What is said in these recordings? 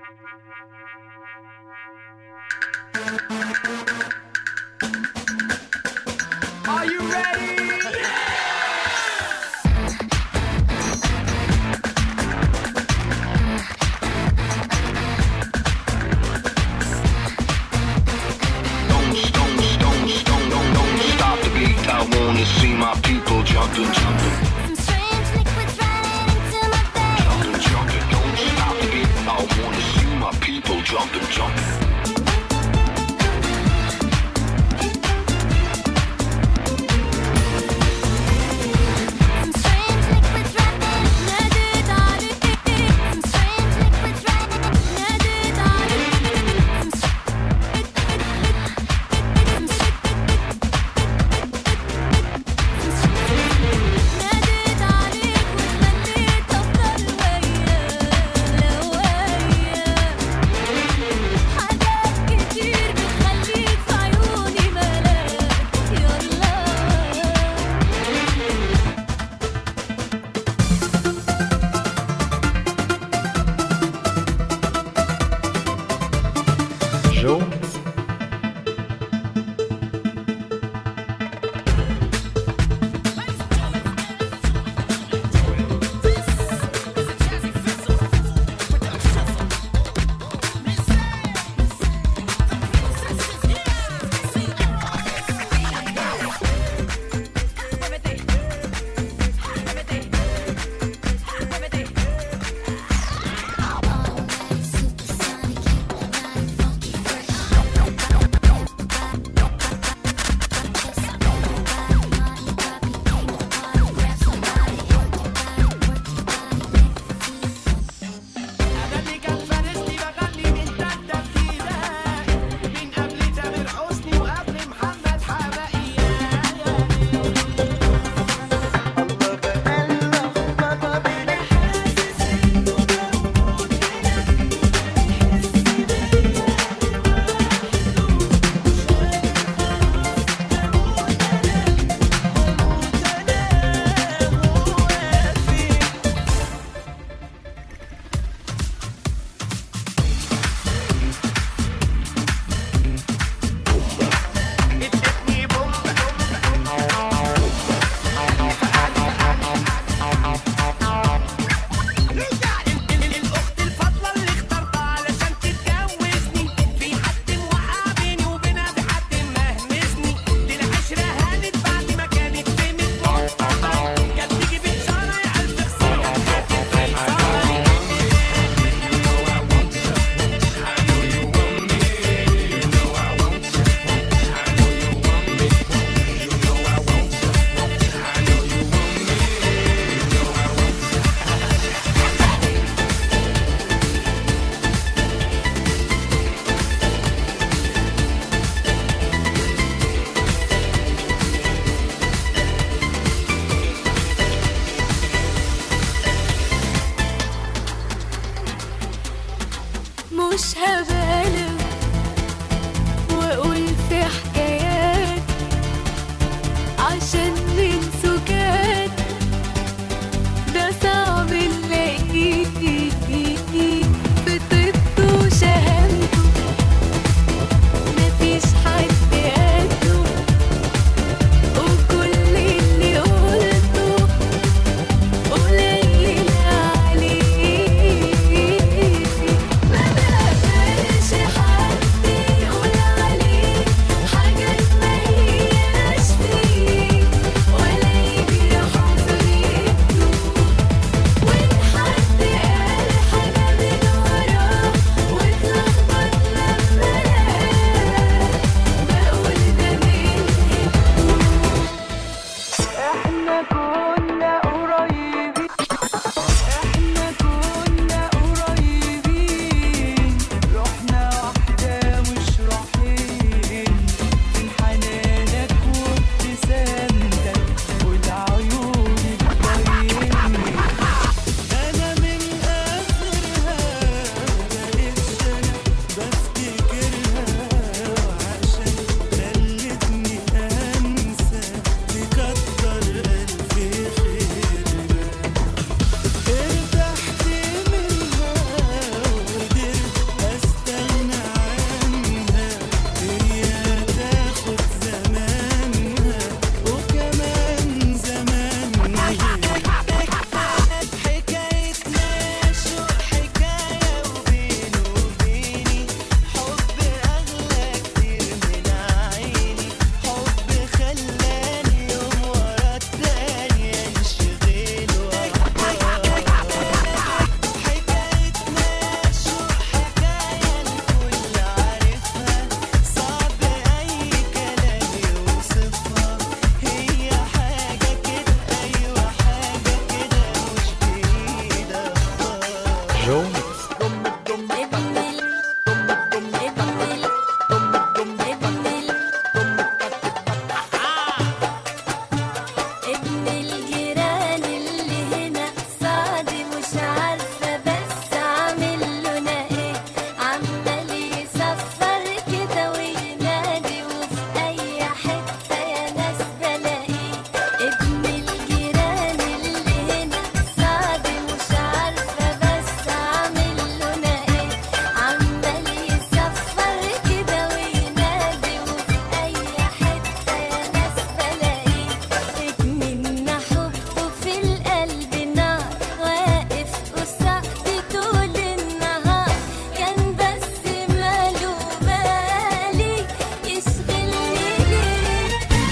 Are you ready? Don't stop the beat. I wanna see my people jumping. Some strange liquids running into my veins. Jumping. Don't stop the beat. I wanna see my people jumping. Some strange liquids running, ناديت عليك. Some strange liquids running, ناديت عليك. ناديت عليك وتمنيت أفضل وياك حاجات كتير بتخليك في عيوني ملاك. يلا جو أغني كان فارسني بغني من تحت إيدك من قبل تامر حسني وقبل محمد حماقي. ادتني بومب الأخت الفاضلة اللي اخترتها علشان تتجوزني. في حد موقع بيني وبينها بحد مهمسني. دي العشرة هانت بعد ما كانت في متوقعة. كانت تيجي بإشارة يا ألف خسارة كانت فيصلي. مش هبالغ واقول في حكايات عشان من سكات ده صعب نلاقيه في طيبته وشهامته مفيش حد قده وكل اللي قلته قليل عليه. ما بقبلش حد ابن الجيران اللي هنا صادي مش عارفة بس عامل لنا ايه، عمال يصفر كده وينادي وفي أي حتة يا ناس بلاقيه. ابن الجيران اللي هنا صادي مش عارفة بس عامل لنا ايه، عمال يصفر كده وينادي وفي أي حتة يا ناس بلاقيه. منا حبه في القلب نار واقف قصادي طول النهار، كان بس ماله بالي يشغلني ليه.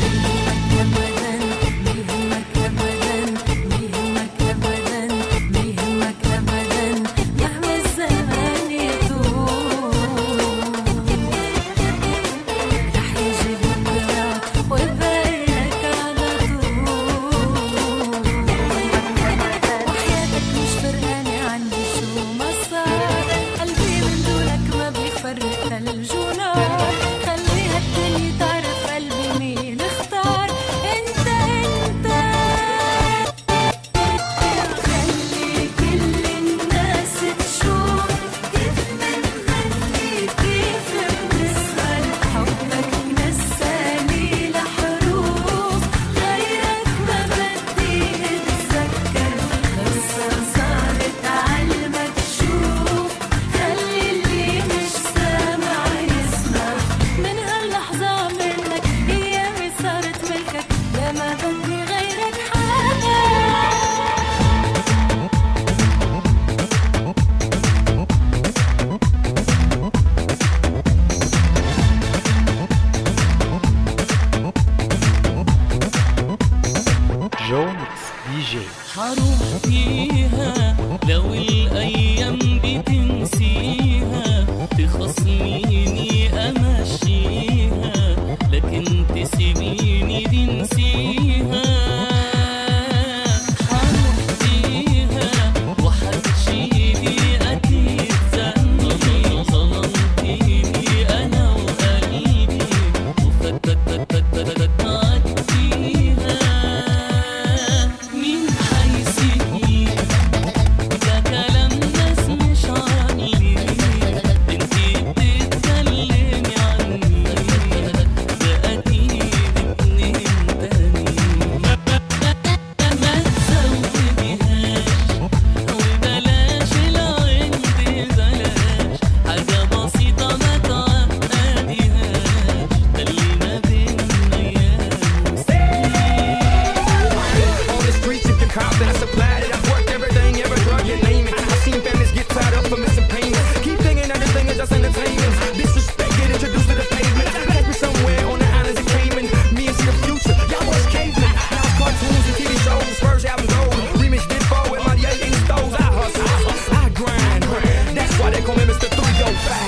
بيهمك أبدا بيهمك أبدا بيهمك أبدا مهما الزمان يطول، رح يجي بكرة ويبارك على طول. وحياتك مش فرقانة عندي شو ما صار، قلبي من دونك ما بيفرق ثلج ونار، خليها الدنيا تعرف قلبي مين اختار. انت خلي كل الناس تشوف كيف منغني كيف بنسهر، حبك نساني لحروف غيرك ما بدي اتذكر، قصة صارت عالمك شوف، خلي اللي مش سامع يسمع. من هاللحظة منك ايامي صارت ملكك، لا ما بدي غيرك حاجة. حروح فيها لو الأيام بتنسيها، تخصميني أمشيها لكن تسيبيني دي نسيها. حروح فيها وحتشيلي أكيد ذنبي، ظلمتيني أنا وقلبي وفتت عديها. مين حيسيبني ده كلام ناس مش عني، انتي بتتكلمي عني ده أكيد اتنين تاني. ما تزوديهاش وبلاش العند بلاش، حاجة بسيطة ما تعقديهاش، ده اللي ما بينا أيام وسنين. On the streets, if you're cop, then I supplied it. I've worked everything, every drug you name it. I've seen families get tied up for missing payments. Keep thinking everything is just entertainment. Disrespect, get introduced to the pavement. Catch me somewhere on the islands of Cayman. Me and see the future, y'all was cavemen. Now it's cartoons and TV shows. First album gold, remix did fall with my 8 in stores. I hustle, I grind. That's why they call me Mr. 305.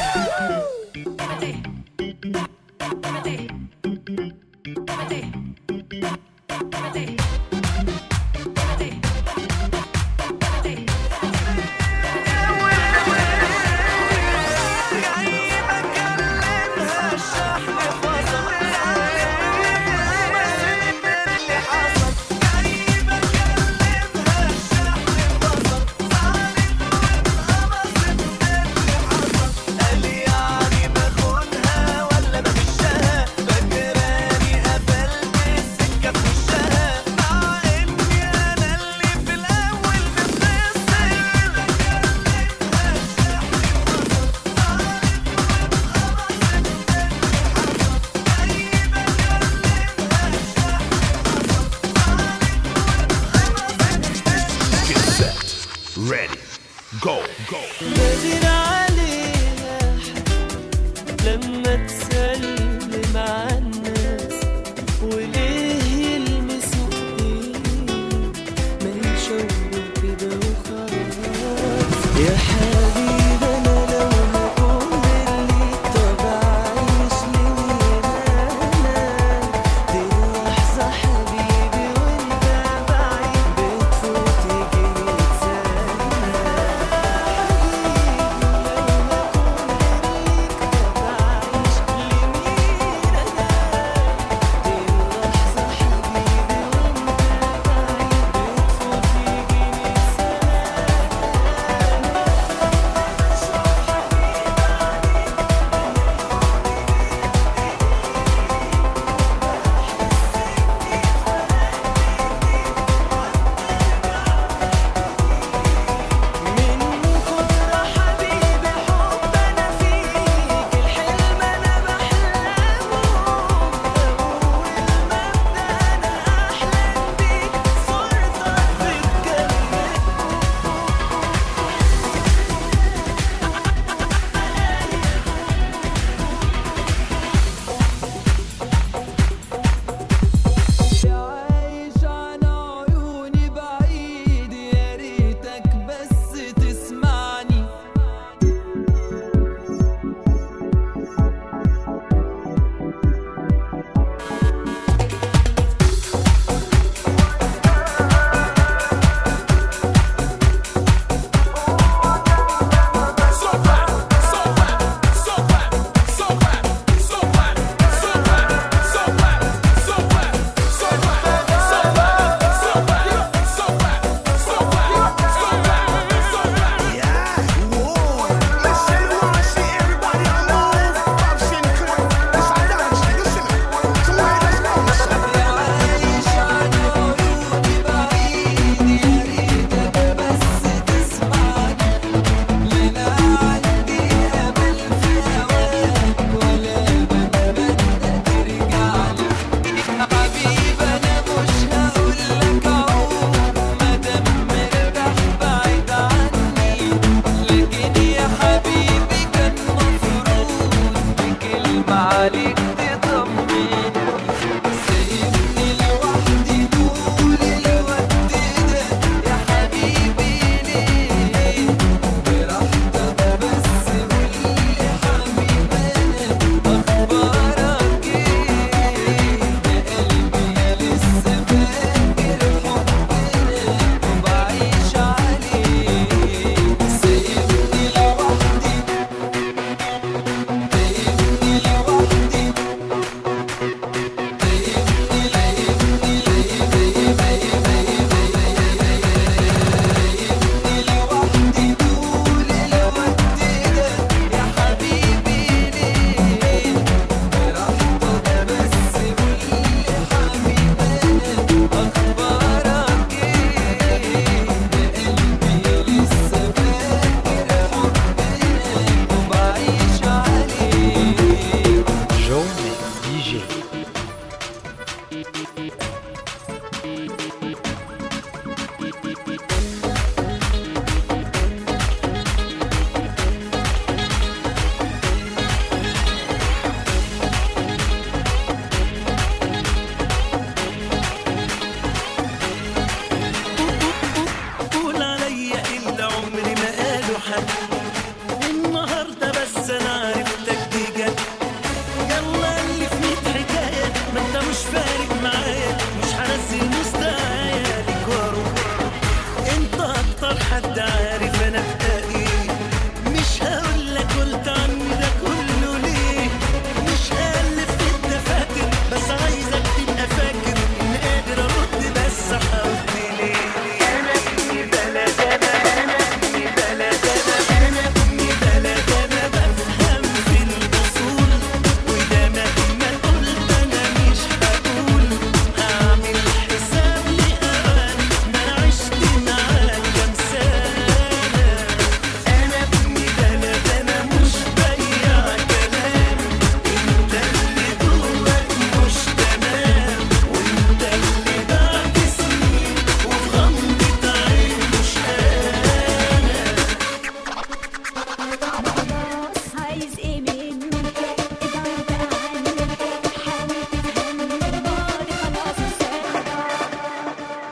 Ready, go, go. نادر عليها لما تسلم على الناس، وليه يلمسوا ايديك ما يشاوروا كده وخلاص. يا حبيبي انا لو هقول لك طب عايش لمين انا، دي اللحظة حبيبي وانت بعيد بتفوت يجي 100 سنة.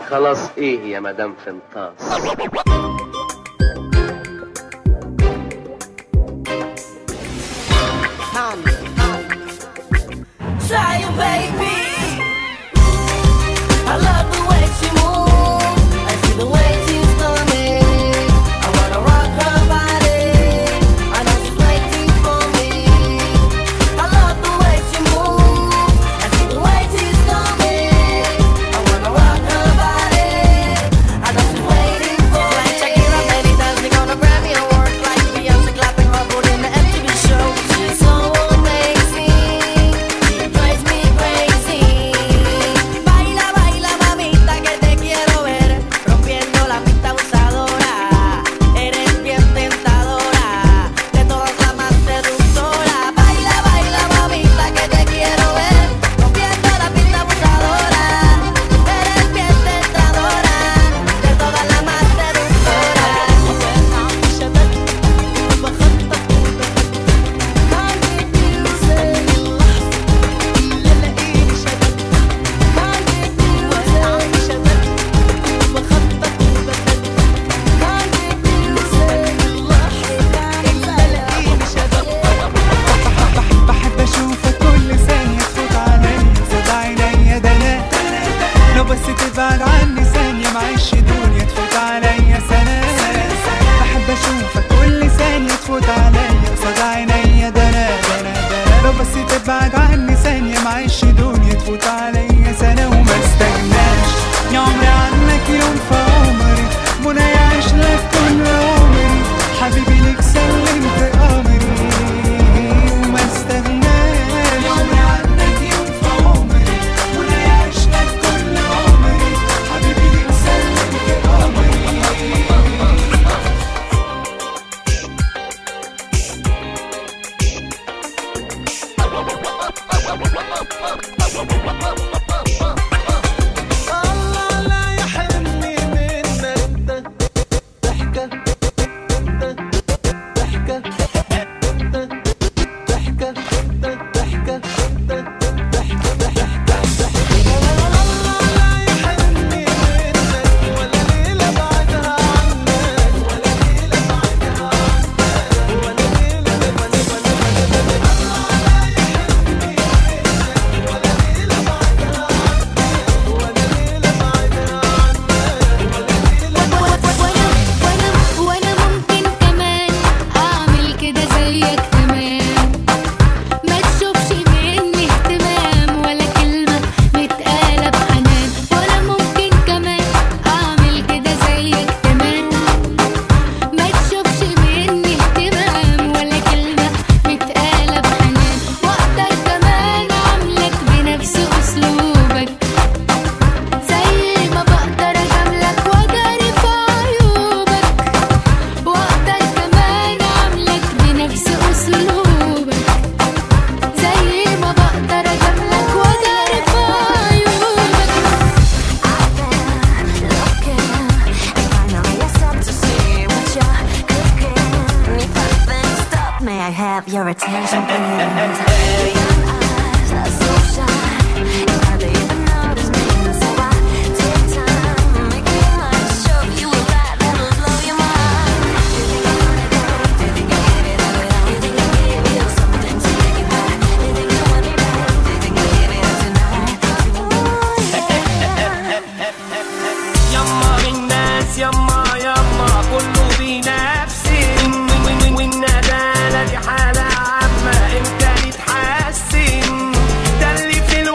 خلاص ايه يا مدام فنطاس. Zion, baby. I love the way she moves. I see the way she's stunning. I wanna rock her body. I know she's waiting for me. I love the way she moves. I see the way she's stunning. I wanna rock her body. I know she's waiting for me. Like Shakira, Betty dancing on a Grammy Award. Like Beyonce clapping her foot in the MTV show. She's so amazing. Drives me crazy. Baila, baila, mamita, que te quiero ver rompiendo la pista abusadora. Eres bien tentadora, de todas la más seductora. Baila, baila, mamita, que te quiero ver rompiendo la pista abusadora. Eres bien tentadora, de todas la más seductora. بحب اشوفك كل ثانية تفوت عليا زاد عينيا دلال لو بس تبعد عني ثانية معيش دنيا تفوت عليا سنة بحب اشوفك كل ثانية تفوت عليا زاد عينيا دلال لو بس تبعد عني ثانية معيش دنيا تفوت عليا سنة وما استغناش يا عمري عنك يوم في عمري منى يعيش لك كل عمري حبيبي ليك سلمت امري وما استغناش يا عمري عنك يوم في عمري منى يعيش لك كل عمري حبيبي ليك سلمت امري الله لا يحرمني منك ضحكة ضحكة ضحكة ضحكة الله لا يحرمني منك ولا ليلة بعدها عنك ولا ليلة بعدها عنك ولا ليلة الله لا يحرمني منك ولا ليلة بعدها عنك ولا ليلة بعدها وانا ممكن كمان اعمل كده زيك تمام ما تشوفش مني اهتمام ولا كلمة متقالة بحنان وانا ممكن كمان اعمل كده زيك تمام ما تشوفش مني اهتمام ولا كلمة متقالة بحنان واقدر كمان اعملك بنفس اسلوبك زي ما بقدر اجاملك واجري في عيوبك واقدر كمان اعملك بنفس اسلوبك زي ما بقدر اجاملك واجري في عيوبك May I have your attention, please? Eyes are so shy, you hardly even notice me. So I take time, make me mine, show you a light that'll blow your mind. Do you think I wanna go? Do you think I give it all? Do you think I give you something to make it back? Do you think I want it back? Do you think I give it up tonight? يما الناس يما يما كله بنفسي والندالة دي حالة عامة امتى نتحسن ده اللي في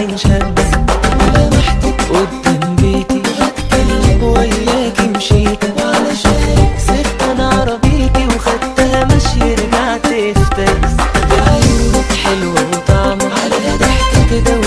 من شدة ولمحتك قدام بيتي بتكلم وياكي مشيت وعلشانك سبت انا عربيتي وخدتها ماشي رجعت افتكس بعيونك حلوة وطعمة عليها ضحكة كده